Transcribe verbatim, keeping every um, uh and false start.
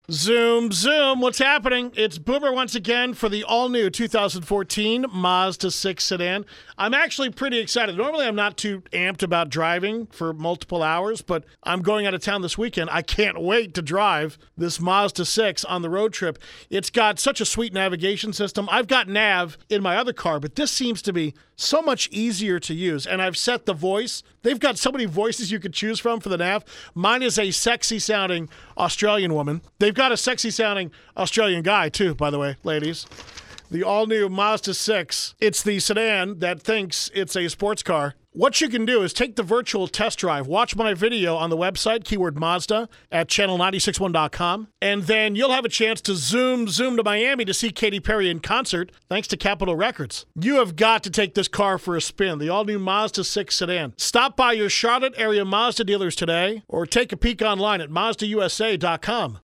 Zoom, zoom, what's happening? It's Boomer once again for the all-new two thousand fourteen Mazda six sedan. I'm actually pretty excited. Normally, I'm not too amped about driving for multiple hours, but I'm going out of town this weekend. I can't wait to drive this Mazda six on the road trip. It's got such a sweet navigation system. I've got Nav in my other car, but this seems to be so much easier to use. And I've set the voice. They've got so many voices you could choose from for the Nav. Mine is a sexy-sounding Australian woman. They've got a sexy-sounding Australian guy, too, by the way, ladies. The all-new Mazda six. It's the sedan that thinks it's a sports car. What you can do is take the virtual test drive, watch my video on the website, keyword Mazda, at channel nine six one dot com, and then you'll have a chance to zoom, zoom to Miami to see Katy Perry in concert, thanks to Capitol Records. You have got to take this car for a spin, the all-new Mazda six sedan. Stop by your Charlotte area Mazda dealers today, or take a peek online at Mazda U S A dot com.